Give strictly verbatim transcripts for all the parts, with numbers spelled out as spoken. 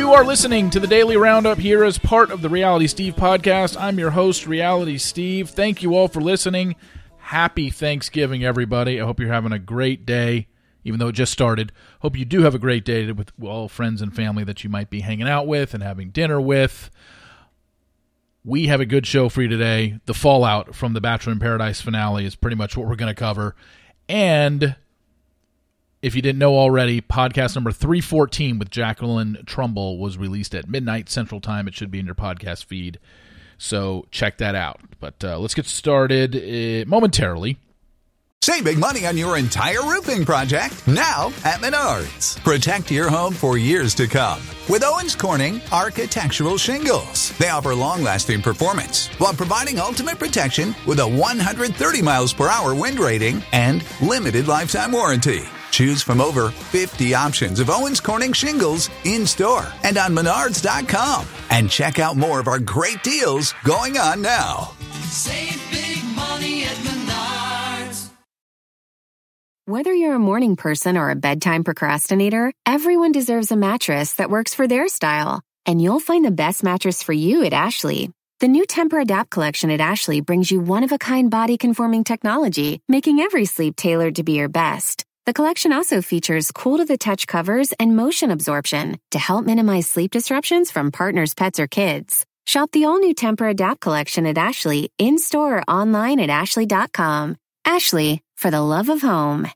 You are listening to the Daily Roundup here as part of the Reality Steve podcast. I'm your host, Reality Steve. Thank you all for listening. Happy Thanksgiving, everybody. I hope you're having a great day, even though it just started. Hope you do have a great day with all friends and family that you might be hanging out with and having dinner with. We have a good show for you today. The fallout from the Bachelor in Paradise finale is pretty much what we're going to cover. And if you didn't know already, podcast number three fourteen with Jacqueline Trumbull was released at midnight Central Time. It should be in your podcast feed, so check that out. But uh, let's get started uh, momentarily. Save big money on your entire roofing project now at Menards. Protect your home for years to come with Owens Corning Architectural Shingles. They offer long-lasting performance while providing ultimate protection with a one hundred thirty miles per hour wind rating and limited lifetime warranty. Choose from over fifty options of Owens Corning shingles in-store and on Menards dot com. And check out more of our great deals going on now. Save big money at Menards. Whether you're a morning person or a bedtime procrastinator, everyone deserves a mattress that works for their style. And you'll find the best mattress for you at Ashley. The new Temper-Adapt collection at Ashley brings you one-of-a-kind body-conforming technology, making every sleep tailored to be your best. The collection also features cool-to-the-touch covers and motion absorption to help minimize sleep disruptions from partners, pets, or kids. Shop the all-new Temper-Adapt collection at Ashley, in-store or online at ashley dot com. Ashley, for the love of home.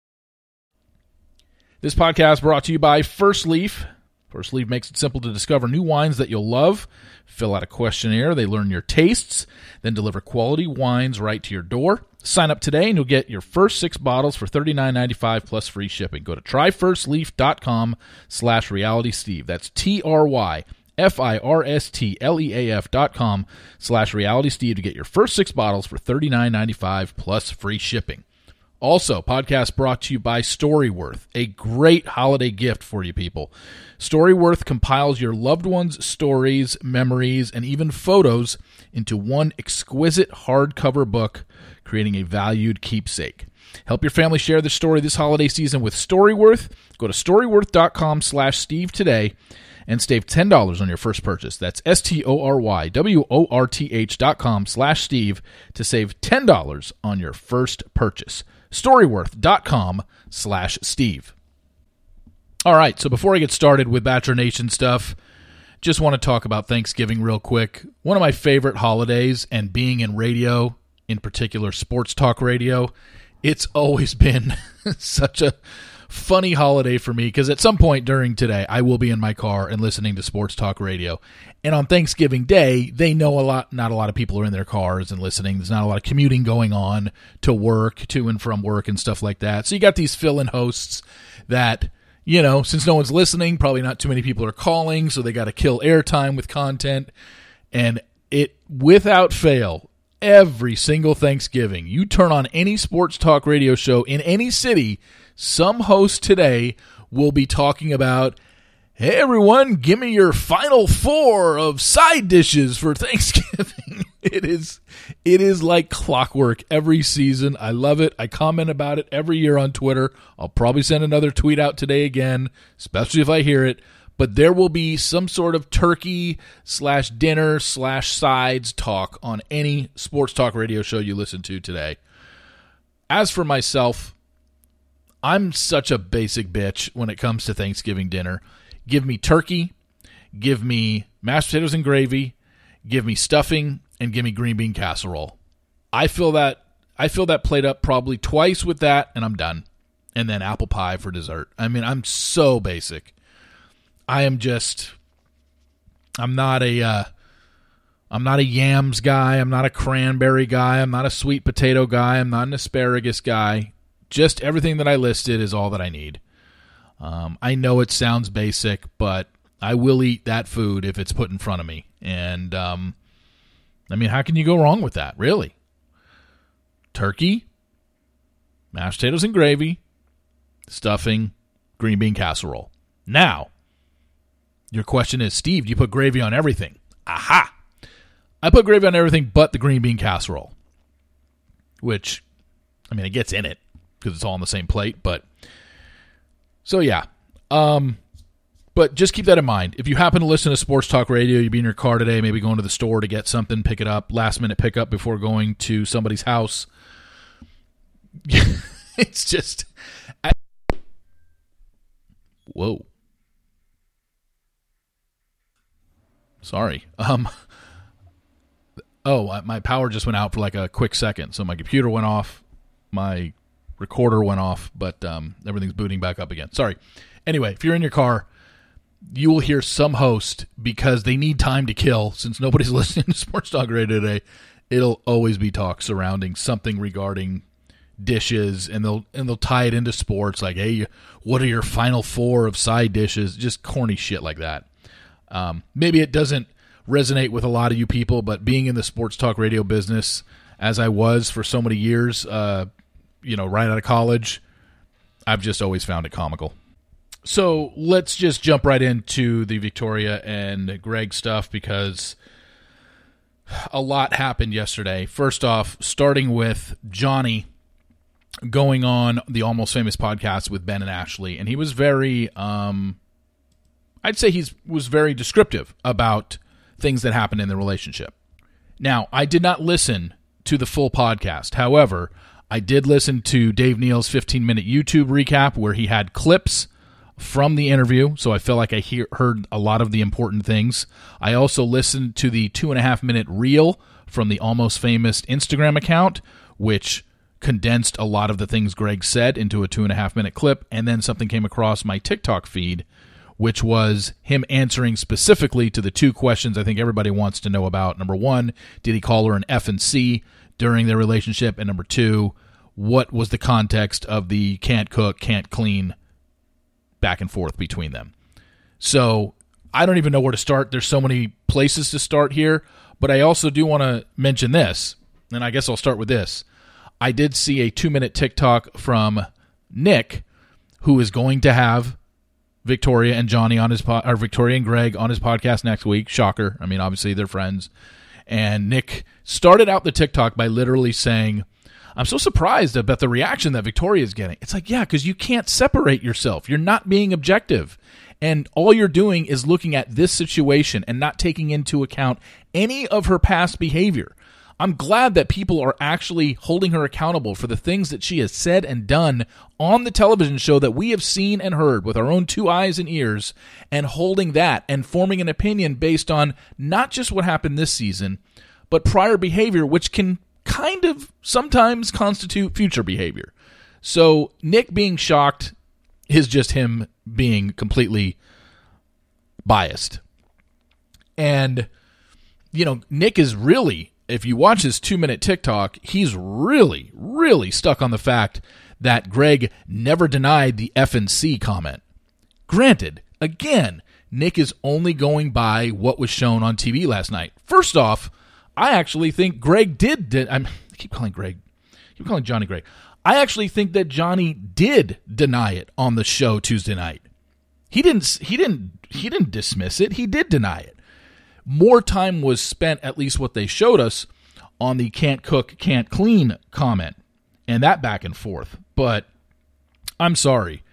This podcast brought to you by First Leaf. First Leaf makes it simple to discover new wines that you'll love. Fill out a questionnaire. They learn your tastes, then deliver quality wines right to your door. Sign up today and you'll get your first six bottles for thirty-nine ninety-five plus free shipping. Go to try first leaf dot com slash reality steve. That's T R Y F I R S T L E A F dot com slash reality steve to get your first six bottles for thirty-nine ninety-five plus free shipping. Also, podcast brought to you by Storyworth, a great holiday gift for you people. Storyworth compiles your loved ones' stories, memories, and even photos into one exquisite hardcover book, creating a valued keepsake. Help your family share their story this holiday season with Storyworth. Go to storyworth dot com slash steve today and save ten dollars on your first purchase. That's S T O R Y W O R T H dot com slash Steve to save ten dollars on your first purchase. Storyworth dot com slash Steve. All right, so before I get started with Bachelor Nation stuff, just want to talk about Thanksgiving real quick. One of my favorite holidays, and being in radio, in particular sports talk radio, it's always been such a funny holiday for me because at some point during today, I will be in my car and listening to sports talk radio. And on Thanksgiving Day, they know a lot, not a lot of people are in their cars and listening. There's not a lot of commuting going on to work, to and from work and stuff like that. So you got these fill-in hosts that, you know, since no one's listening, probably not too many people are calling, so they got to kill airtime with content. And it, without fail, every single Thanksgiving, you turn on any sports talk radio show in any city, some host today will be talking about, hey, everyone, give me your final four of side dishes for Thanksgiving. It is it is like clockwork every season. I love it. I comment about it every year on Twitter. I'll probably send another tweet out today again, especially if I hear it. But there will be some sort of turkey slash dinner slash sides talk on any sports talk radio show you listen to today. As for myself, I'm such a basic bitch when it comes to Thanksgiving dinner. Give me turkey, give me mashed potatoes and gravy, give me stuffing, and give me green bean casserole. I fill that I fill that plate up probably twice with that, and I'm done. And then apple pie for dessert. I mean, I'm so basic. I am just, I'm not a, uh, I'm not a yams guy. I'm not a cranberry guy. I'm not a sweet potato guy. I'm not an asparagus guy. Just everything that I listed is all that I need. Um, I know it sounds basic, but I will eat that food if it's put in front of me. And, um, I mean, how can you go wrong with that, really? Turkey, mashed potatoes and gravy, stuffing, green bean casserole. Now, your question is, Steve, do you put gravy on everything? Aha! I put gravy on everything but the green bean casserole, which, I mean, it gets in it because it's all on the same plate. But so, yeah. Um, But just keep that in mind. If you happen to listen to Sports Talk Radio, you'd be in your car today, maybe going to the store to get something, pick it up, last-minute pickup before going to somebody's house. It's just... I, whoa. Sorry. Um. Oh, my power just went out for like a quick second. So my computer went off, my recorder went off, but um, everything's booting back up again. Sorry. Anyway, if you're in your car, you will hear some host, because they need time to kill, since nobody's listening to Sports Talk Radio today, it'll always be talk surrounding something regarding dishes, and they'll and they'll tie it into sports, like, hey, what are your final four of side dishes? Just corny shit like that. Um, maybe it doesn't resonate with a lot of you people, but being in the Sports Talk Radio business, as I was for so many years, uh, you know, right out of college, I've just always found it comical. So let's just jump right into the Victoria and Greg stuff, because a lot happened yesterday. First off, starting with Johnny going on the Almost Famous podcast with Ben and Ashley, and he was very, um, I'd say he was very descriptive about things that happened in the relationship. Now, I did not listen to the full podcast. However, I did listen to Dave Neal's fifteen-minute YouTube recap where he had clips from the interview, so I feel like I hear, heard a lot of the important things. I also listened to the two and a half minute reel from the Almost Famous Instagram account, which condensed a lot of the things Greg said into a two and a half minute clip, and then something came across my TikTok feed, which was him answering specifically to the two questions I think everybody wants to know about. Number one, did he call her an F and C during their relationship? And number two, what was the context of the can't cook, can't clean back and forth between them? So I don't even know where to start. There's so many places to start here, but I also do want to mention this, and I guess I'll start with this. I did see a two-minute TikTok from Nick, who is going to have Victoria and Johnny on his po- or Victoria and Greg on his podcast next week. Shocker. I mean, obviously they're friends. And Nick started out the TikTok by literally saying, I'm so surprised about the reaction that Victoria is getting. It's like, yeah, because you can't separate yourself. You're not being objective. And all you're doing is looking at this situation and not taking into account any of her past behavior. I'm glad that people are actually holding her accountable for the things that she has said and done on the television show that we have seen and heard with our own two eyes and ears, and holding that and forming an opinion based on not just what happened this season, but prior behavior, which can kind of sometimes constitute future behavior. So Nick being shocked is just him being completely biased. And, you know, Nick is really, if you watch his two-minute TikTok, he's really, really stuck on the fact that Greg never denied the F and C comment. Granted, again, Nick is only going by what was shown on T V last night. First off, I actually think Greg did, did I'm, I keep calling Greg, I keep calling Johnny Greg. I actually think that Johnny did deny it on the show Tuesday night. He didn't, he didn't, he didn't dismiss it. He did deny it. More time was spent, at least what they showed us, on the can't cook, can't clean comment and that back and forth. But I'm sorry.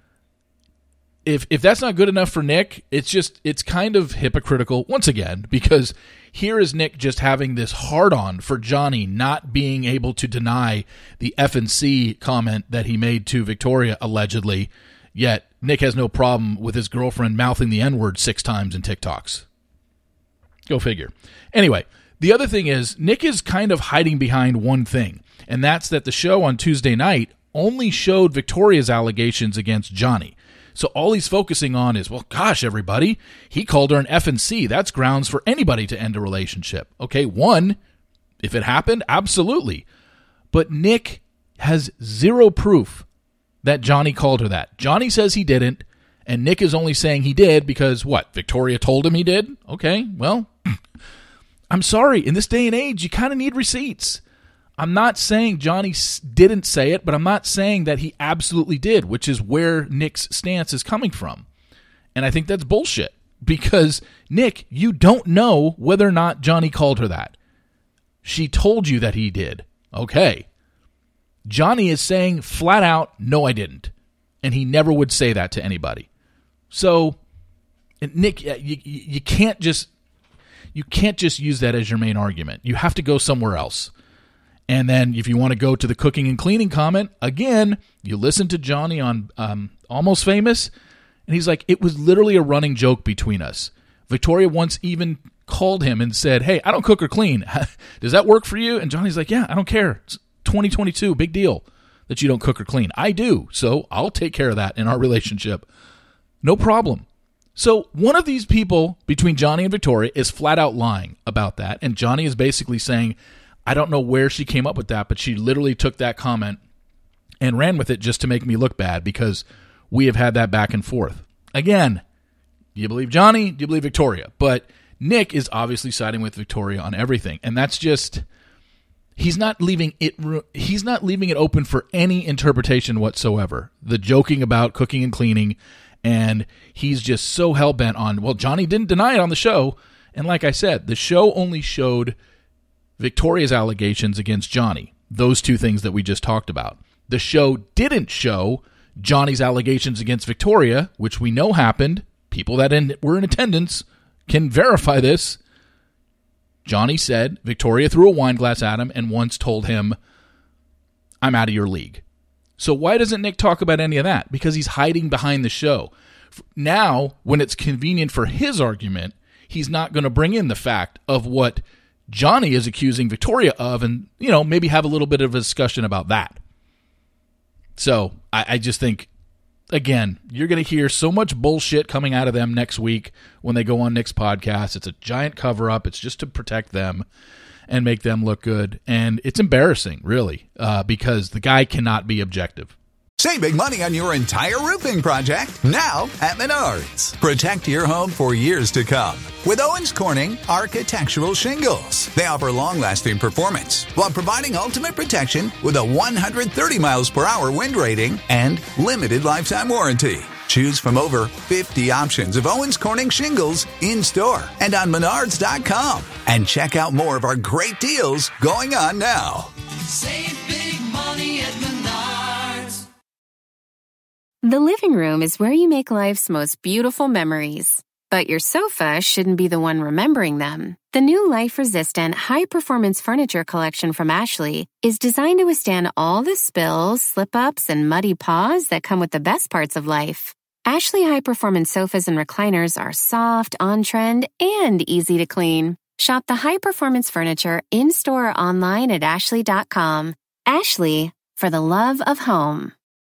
If if that's not good enough for Nick, it's just, it's kind of hypocritical once again, because here is Nick just having this hard-on for Johnny not being able to deny the F and C comment that he made to Victoria, allegedly, yet Nick has no problem with his girlfriend mouthing the N-word six times in TikToks. Go figure. Anyway, the other thing is, Nick is kind of hiding behind one thing, and that's that the show on Tuesday night only showed Victoria's allegations against Johnny. So all he's focusing on is, well, gosh, everybody, he called her an F and C. That's grounds for anybody to end a relationship. Okay, one, if it happened, absolutely. But Nick has zero proof that Johnny called her that. Johnny says he didn't, and Nick is only saying he did because, what, Victoria told him he did? Okay, well, I'm sorry. In this day and age, you kind of need receipts. I'm not saying Johnny didn't say it, but I'm not saying that he absolutely did, which is where Nick's stance is coming from. And I think that's bullshit, because, Nick, you don't know whether or not Johnny called her that. She told you that he did. Okay. Johnny is saying flat out, no, I didn't. And he never would say that to anybody. So And Nick, you, you, you can't just you can't just use that as your main argument. You have to go somewhere else. And then if you want to go to the cooking and cleaning comment, again, you listen to Johnny on um, Almost Famous, and he's like, it was literally a running joke between us. Victoria once even called him and said, hey, I don't cook or clean. Does that work for you? And Johnny's like, yeah, I don't care. It's twenty twenty-two, big deal that you don't cook or clean. I do, so I'll take care of that in our relationship. No problem. So one of these people between Johnny and Victoria is flat out lying about that, and Johnny is basically saying, I don't know where she came up with that, but she literally took that comment and ran with it just to make me look bad because we have had that back and forth. Again, do you believe Johnny? Do you believe Victoria? But Nick is obviously siding with Victoria on everything, and that's just he's not leaving it he's not leaving it open for any interpretation whatsoever. The joking about cooking and cleaning, and he's just so hell-bent on, well, Johnny didn't deny it on the show, and like I said, the show only showed Victoria's allegations against Johnny, those two things that we just talked about. The show didn't show Johnny's allegations against Victoria, which we know happened. People that in, were in attendance can verify this. Johnny said Victoria threw a wine glass at him and once told him, I'm out of your league. So why doesn't Nick talk about any of that? Because he's hiding behind the show. Now, when it's convenient for his argument, he's not going to bring in the fact of what Johnny is accusing Victoria of and, you know, maybe have a little bit of a discussion about that. So I, I just think, again, you're going to hear so much bullshit coming out of them next week when they go on Nick's podcast. It's a giant cover-up. It's just to protect them and make them look good. And it's embarrassing, really, uh, because the guy cannot be objective. Save big money on your entire roofing project now at Menards. Protect your home for years to come with Owens Corning Architectural Shingles. They offer long-lasting performance while providing ultimate protection with a one hundred thirty miles per hour wind rating and limited lifetime warranty. Choose from over fifty options of Owens Corning shingles in-store and on Menards dot com. And check out more of our great deals going on now. Save big money at Menards. The living room is where you make life's most beautiful memories. But your sofa shouldn't be the one remembering them. The new life-resistant, high-performance furniture collection from Ashley is designed to withstand all the spills, slip-ups, and muddy paws that come with the best parts of life. Ashley high-performance sofas and recliners are soft, on-trend, and easy to clean. Shop the high-performance furniture in-store or online at ashley dot com. Ashley, for the love of home.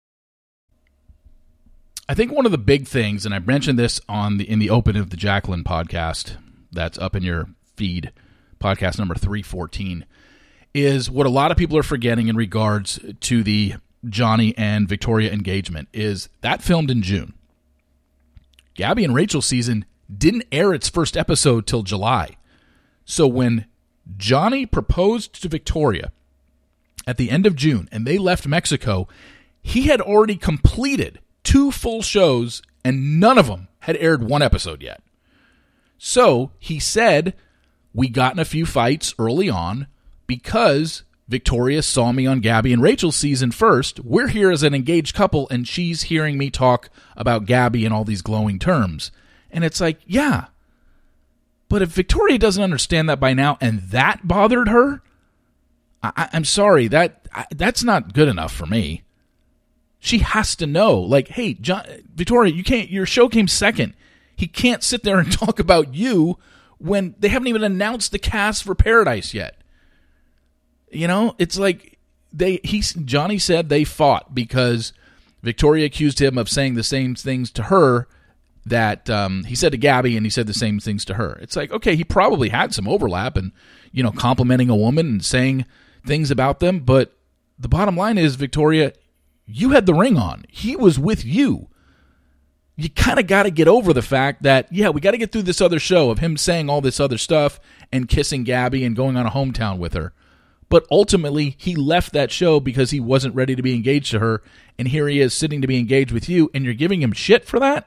I think one of the big things, and I mentioned this on the in the open of the Jacqueline podcast that's up in your feed, podcast number three fourteen, is what a lot of people are forgetting in regards to the Johnny and Victoria engagement, is that filmed in June. Gabby and Rachel's season didn't air its first episode till July. So when Johnny proposed to Victoria at the end of June and they left Mexico, he had already completed two full shows, and none of them had aired one episode yet. So he said, we got in a few fights early on because Victoria saw me on Gabby and Rachel's season first. We're here as an engaged couple, and she's hearing me talk about Gabby in all these glowing terms. And it's like, yeah. But if Victoria doesn't understand that by now, and that bothered her, I, I'm sorry, that I, that's not good enough for me. She has to know, like, hey, John, Victoria, you can't. Your show came second. He can't sit there and talk about you when they haven't even announced the cast for Paradise yet. You know, it's like they. He Johnny said they fought because Victoria accused him of saying the same things to her that um, he said to Gabby, and he said the same things to her. It's like, okay, he probably had some overlap and, you know, complimenting a woman and saying things about them, but the bottom line is, Victoria, you had the ring on. He was with you. You kind of got to get over the fact that, yeah, we got to get through this other show of him saying all this other stuff and kissing Gabby and going on a hometown with her. But ultimately, he left that show because he wasn't ready to be engaged to her, and here he is sitting to be engaged with you, and you're giving him shit for that?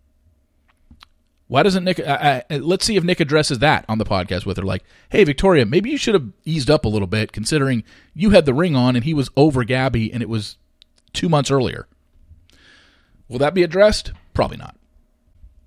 Why doesn't Nick... Uh, uh, let's see if Nick addresses that on the podcast with her. Like, hey, Victoria, maybe you should have eased up a little bit, considering you had the ring on and he was over Gabby, and it was two months earlier. Will that be addressed? Probably not.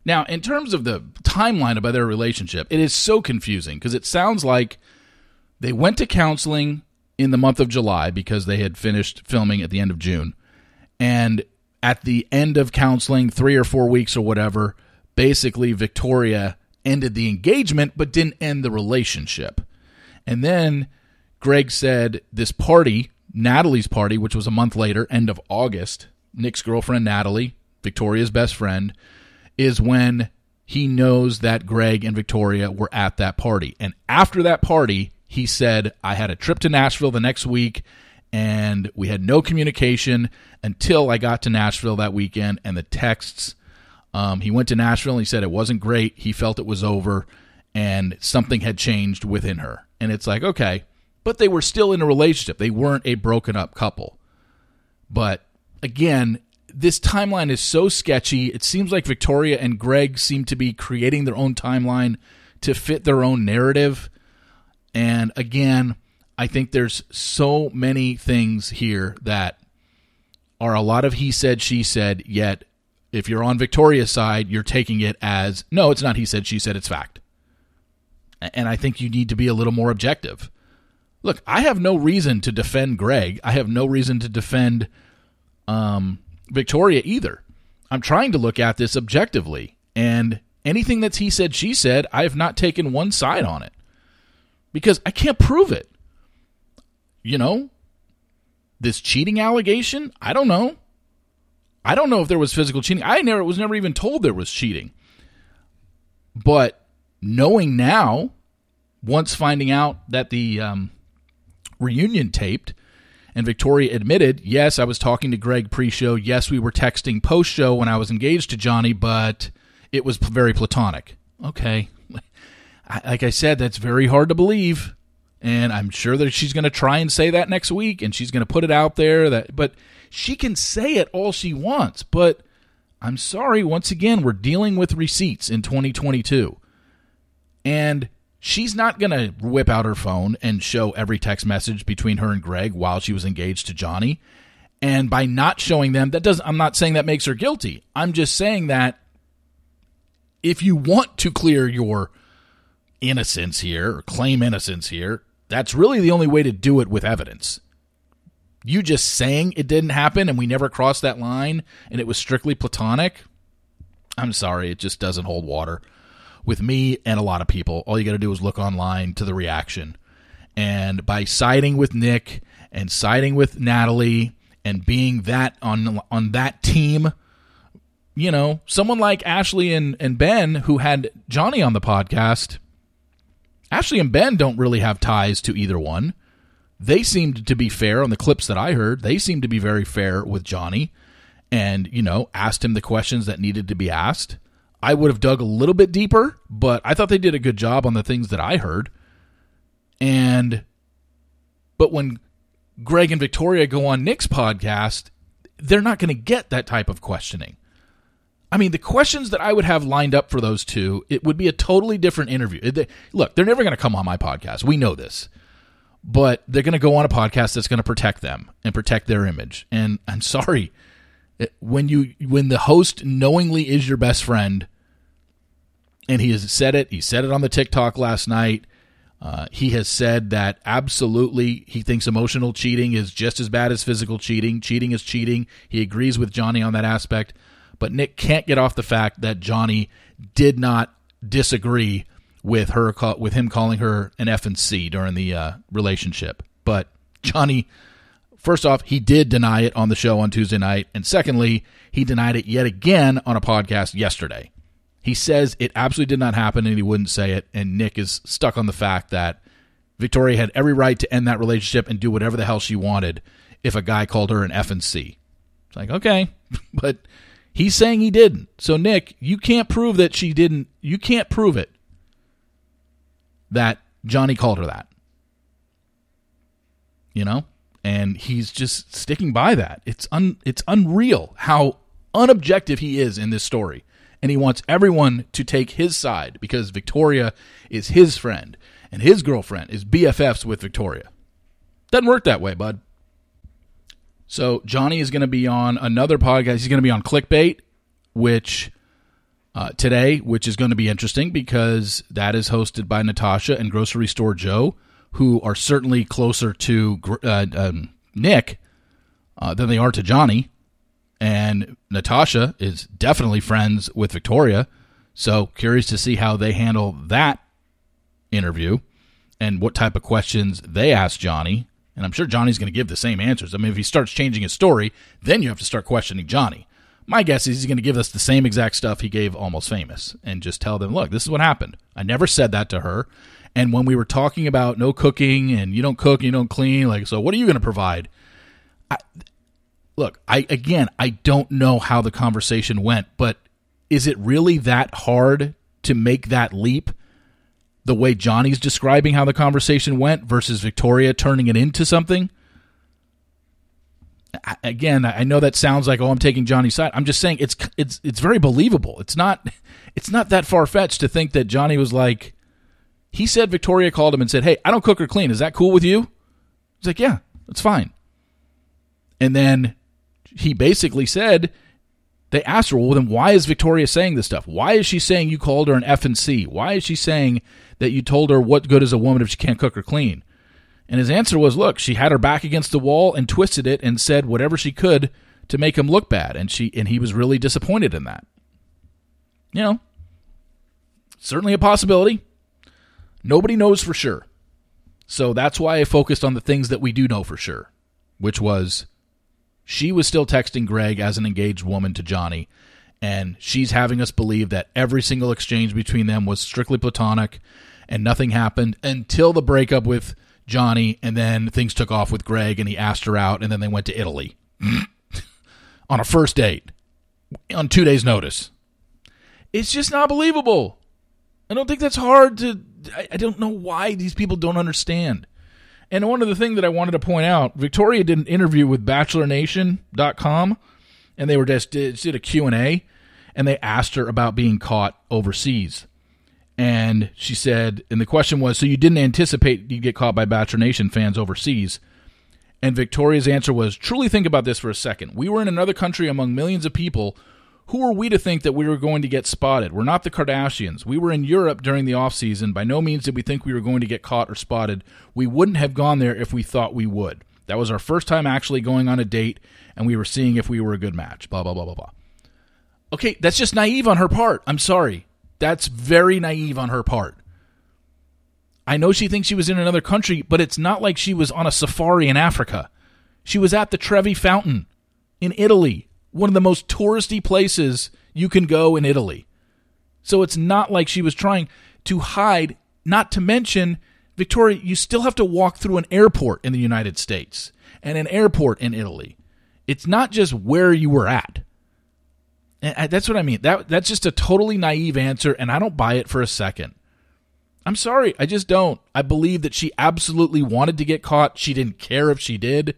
Now, in terms of the timeline about their relationship, it is so confusing because it sounds like they went to counseling in the month of July because they had finished filming at the end of June. And at the end of counseling, three or four weeks or whatever, basically Victoria ended the engagement but didn't end the relationship. And then Greg said this party, Natalie's party, which was a month later, end of August, Nick's girlfriend Natalie, Victoria's best friend, is when he knows that Greg and Victoria were at that party. And after that party, he said, I had a trip to Nashville the next week, and we had no communication until I got to Nashville that weekend, and the texts, um, he went to Nashville, and he said it wasn't great. He felt it was over, and something had changed within her. And it's like, okay, but they were still in a relationship. They weren't a broken-up couple. But, again, this timeline is so sketchy. It seems like Victoria and Greg seem to be creating their own timeline to fit their own narrative. And again, I think there's so many things here that are a lot of he said, she said, yet if you're on Victoria's side, you're taking it as, no, it's not he said, she said, it's fact. And I think you need to be a little more objective. Look, I have no reason to defend Greg. I have no reason to defend um, Victoria either. I'm trying to look at this objectively, and anything that's he said, she said, I have not taken one side on it because I can't prove it. You know, this cheating allegation, I don't know. I don't know if there was physical cheating. I never was never even told there was cheating. But knowing now, once finding out that the um, reunion taped, and Victoria admitted, yes, I was talking to Greg pre-show. Yes, we were texting post-show when I was engaged to Johnny, but it was very platonic. Okay. Like I said, that's very hard to believe, and I'm sure that she's going to try and say that next week, and she's going to put it out there. That, but she can say it all she wants, but I'm sorry, once again, we're dealing with receipts in twenty twenty-two, and she's not going to whip out her phone and show every text message between her and Greg while she was engaged to Johnny. And by not showing them, that doesn't, I'm not saying that makes her guilty. I'm just saying that if you want to clear your innocence here or claim innocence here, that's really the only way to do it with evidence. You just saying it didn't happen and we never crossed that line and it was strictly platonic, I'm sorry, it just doesn't hold water. With me and a lot of people, all you got to do is look online to the reaction. And by siding with Nick and siding with Natalie and being that on on that team, you know, someone like Ashley and, and Ben, who had Johnny on the podcast, Ashley and Ben don't really have ties to either one. They seemed to be fair on the clips that I heard. They seemed to be very fair with Johnny and, you know, asked him the questions that needed to be asked. I would have dug a little bit deeper, but I thought they did a good job on the things that I heard. And, but when Greg and Victoria go on Nick's podcast, they're not going to get that type of questioning. I mean, the questions that I would have lined up for those two, it would be a totally different interview. They, look, they're never going to come on my podcast. We know this. But they're going to go on a podcast that's going to protect them and protect their image. And I'm sorry, when you when the host knowingly is your best friend, and he has said it, he said it on the TikTok last night, uh, he has said that absolutely he thinks emotional cheating is just as bad as physical cheating. Cheating is cheating. He agrees with Johnny on that aspect. But Nick can't get off the fact that Johnny did not disagree with her, with him calling her an F and C during the uh, relationship. But Johnny, first off, he did deny it on the show on Tuesday night. And secondly, he denied it yet again on a podcast yesterday. He says it absolutely did not happen and he wouldn't say it. And Nick is stuck on the fact that Victoria had every right to end that relationship and do whatever the hell she wanted if a guy called her an F and C. It's like, okay, but he's saying he didn't. So, Nick, you can't prove that she didn't. You can't prove it that Johnny called her that. You know? And he's just sticking by that. It's un, it's unreal how unobjective he is in this story. And he wants everyone to take his side because Victoria is his friend and his girlfriend is B F Fs with Victoria. Doesn't work that way, bud. So Johnny is going to be on another podcast. He's going to be on Clickbait, which uh, today, which is going to be interesting because that is hosted by Natasha and Grocery Store Joe, who are certainly closer to uh, um, Nick uh, than they are to Johnny. And Natasha is definitely friends with Victoria. So curious to see how they handle that interview and what type of questions they ask Johnny. And I'm sure Johnny's going to give the same answers. I mean, if he starts changing his story, then you have to start questioning Johnny. My guess is he's going to give us the same exact stuff he gave Almost Famous and just tell them, look, this is what happened. I never said that to her. And when we were talking about no cooking and you don't cook, you don't clean, like, so what are you going to provide? I, look, I again, I don't know how the conversation went, but is it really that hard to make that leap the way Johnny's describing how the conversation went versus Victoria turning it into something? I, again, I know that sounds like, oh, I'm taking Johnny's side. I'm just saying it's it's it's very believable. It's not it's not that far-fetched to think that Johnny was like, he said Victoria called him and said, hey, I don't cook or clean. Is that cool with you? He's like, yeah, that's fine. And then he basically said, they asked her, well, then why is Victoria saying this stuff? Why is she saying you called her an F and C? Why is she saying that you told her what good is a woman if she can't cook or clean? And his answer was, look, she had her back against the wall and twisted it and said whatever she could to make him look bad. And she and he was really disappointed in that. You know, certainly a possibility. Nobody knows for sure. So that's why I focused on the things that we do know for sure, which was she was still texting Greg as an engaged woman to Johnny, and she's having us believe that every single exchange between them was strictly platonic and nothing happened until the breakup with Johnny, and then things took off with Greg, and he asked her out, and then they went to Italy on a first date on two days' notice. It's just not believable. I don't think that's hard to... I, I don't know why these people don't understand. And one of the things that I wanted to point out, Victoria did an interview with Bachelor Nation dot com, and they were just did, did a Q and A, and they asked her about being caught overseas. And she said, and the question was, so you didn't anticipate you'd get caught by Bachelor Nation fans overseas? And Victoria's answer was, truly think about this for a second. We were in another country among millions of people. Who are we to think that we were going to get spotted? We're not the Kardashians. We were in Europe during the off-season. By no means did we think we were going to get caught or spotted. We wouldn't have gone there if we thought we would. That was our first time actually going on a date, and we were seeing if we were a good match. Blah, blah, blah, blah, blah. Okay, that's just naive on her part. I'm sorry. That's very naive on her part. I know she thinks she was in another country, but it's not like she was on a safari in Africa. She was at the Trevi Fountain in Italy, one of the most touristy places you can go in Italy. So it's not like she was trying to hide, not to mention, Victoria, you still have to walk through an airport in the United States and an airport in Italy. It's not just where you were at. And that's what I mean. That That's just a totally naive answer, and I don't buy it for a second. I'm sorry, I just don't. I believe that she absolutely wanted to get caught. She didn't care if she did.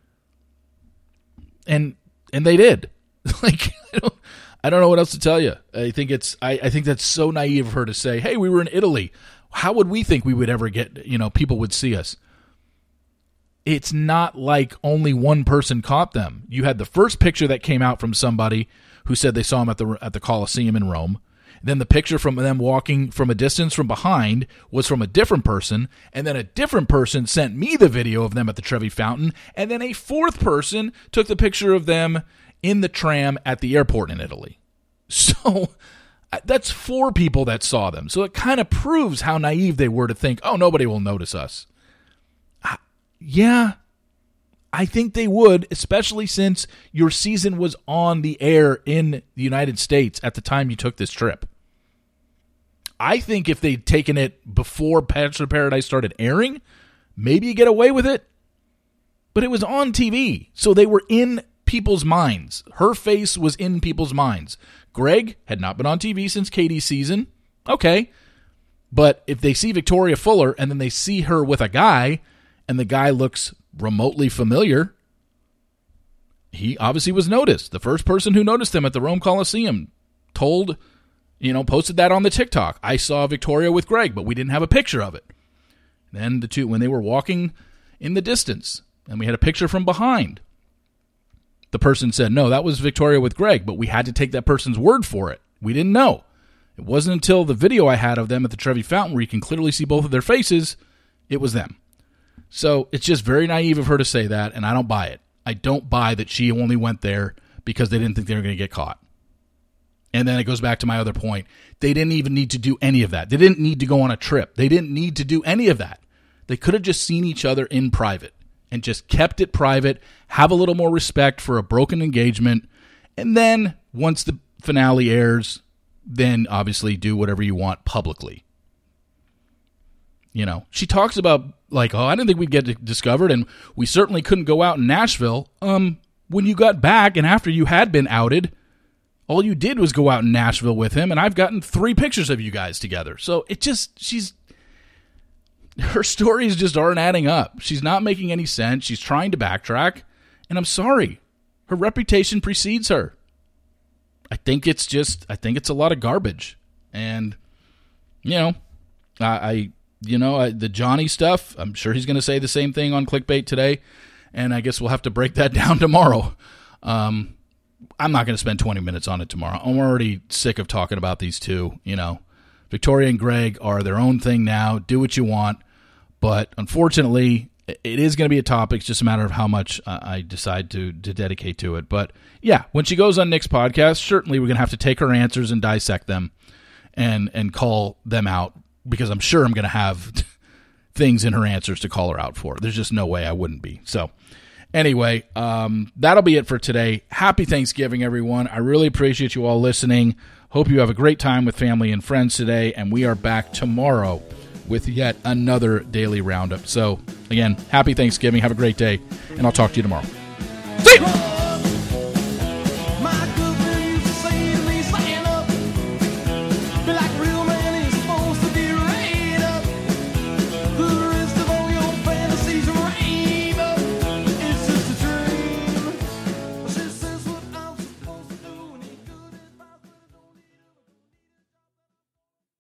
And and they did. Like, I don't, I don't know what else to tell you. I think it's I, I think that's so naive of her to say, hey, we were in Italy. How would we think we would ever get, you know, people would see us? It's not like only one person caught them. You had the first picture that came out from somebody who said they saw him at the at the Colosseum in Rome. Then the picture from them walking from a distance from behind was from a different person, and then a different person sent me the video of them at the Trevi Fountain, and then a fourth person took the picture of them in the tram at the airport in Italy. So that's four people that saw them. So it kind of proves how naive they were to think, oh, nobody will notice us. Uh, yeah, I think they would, especially since your season was on the air in the United States at the time you took this trip. I think if they'd taken it before Bachelor Paradise started airing, maybe you get away with it. But it was on T V, so they were in people's minds. Her face was in people's minds. Greg had not been on T V since Katie's season. Okay. But if they see Victoria Fuller and then they see her with a guy and the guy looks remotely familiar, he obviously was noticed. The first person who noticed them at the Rome Coliseum told, you know, posted that on the TikTok. I saw Victoria with Greg, but we didn't have a picture of it. Then the two, when they were walking in the distance, and we had a picture from behind, the person said, no, that was Victoria with Greg, but we had to take that person's word for it. We didn't know. It wasn't until the video I had of them at the Trevi Fountain where you can clearly see both of their faces, it was them. So it's just very naive of her to say that, and I don't buy it. I don't buy that she only went there because they didn't think they were going to get caught. And then it goes back to my other point. They didn't even need to do any of that. They didn't need to go on a trip. They didn't need to do any of that. They could have just seen each other in private and just kept it private, have a little more respect for a broken engagement, and then once the finale airs, then obviously do whatever you want publicly. You know, she talks about, like, oh, I didn't think we'd get discovered, and we certainly couldn't go out in Nashville. Um, when you got back and after you had been outed, all you did was go out in Nashville with him, and I've gotten three pictures of you guys together. So it just, she's, her stories just aren't adding up. She's not making any sense. She's trying to backtrack, and I'm sorry. Her reputation precedes her. I think it's just, I think it's a lot of garbage. And, you know, I, I you know, I, the Johnny stuff, I'm sure he's going to say the same thing on Clickbait today, and I guess we'll have to break that down tomorrow. Um, I'm not going to spend twenty minutes on it tomorrow. I'm already sick of talking about these two, you know. Victoria and Greg are their own thing now. Do what you want. But unfortunately, it is going to be a topic. It's just a matter of how much uh, I decide to, to dedicate to it. But, yeah, when she goes on Nick's podcast, certainly we're going to have to take her answers and dissect them and, and call them out, because I'm sure I'm going to have things in her answers to call her out for. There's just no way I wouldn't be. So, anyway, um, that'll be it for today. Happy Thanksgiving, everyone. I really appreciate you all listening. Hope you have a great time with family and friends today, and we are back tomorrow with yet another daily roundup. So, again, happy Thanksgiving. Have a great day, and I'll talk to you tomorrow. See you!